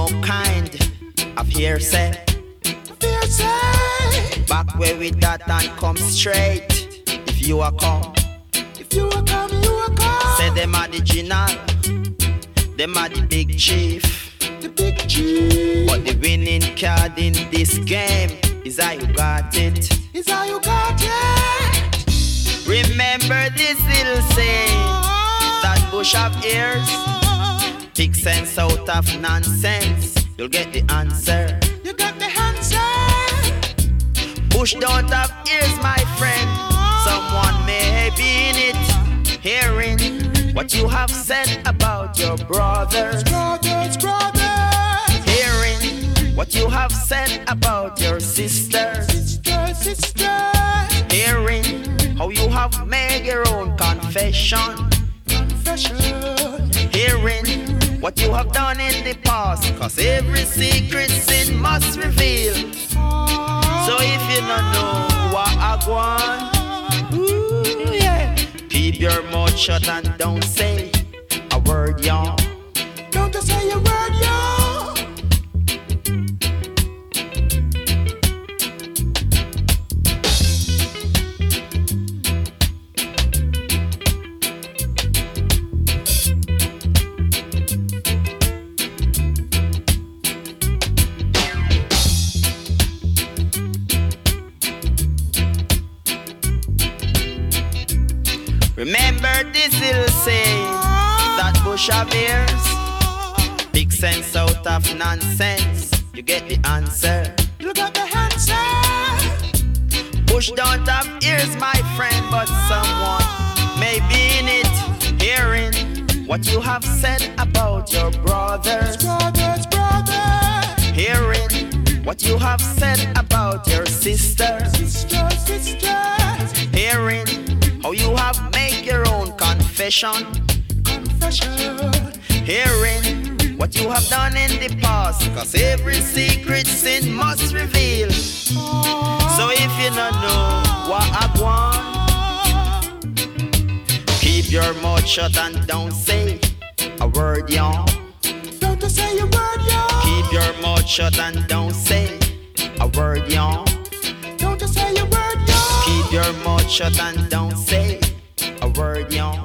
no kind of hearsay. Back where we that and come straight. If you are come, you are come. say them are the original, them are the big chief. The big G. But the winning card in this game is how you got it. Is how you got it. Remember this little saying, that bush of ears, pick sense out of nonsense, you'll get the answer. You got the answer. Bush don't have ears, my friend. Someone may be in it, hearing what you have said about your brothers. Brothers. Hearing what you have said about your sisters. Sisters. Hearing how you have made your own confession. Hearing what you have done in the past, cause every secret sin must reveal. So if you don't know what I want, yeah, keep your mouth shut and don't say a word, y'all. Don't say a word, y'all. Remember this little saying, that bush of ears, big sense out of nonsense, you get the answer. You got the answer. Bush don't have ears, my friend, but someone may be in it, hearing what you have said about your brothers. Brothers. Hearing what you have said about your sisters. Sisters. Hearing how you have made your own confession. Hearing what you have done in the past, cause every secret sin must reveal. So if you don't know what I want, keep your mouth shut and don't say a word, y'all. Don't say a word, y'all. Keep your mouth shut and don't say a word, y'all. Don't say a word, y'all. Keep your mouth shut and don't say a word, y'all.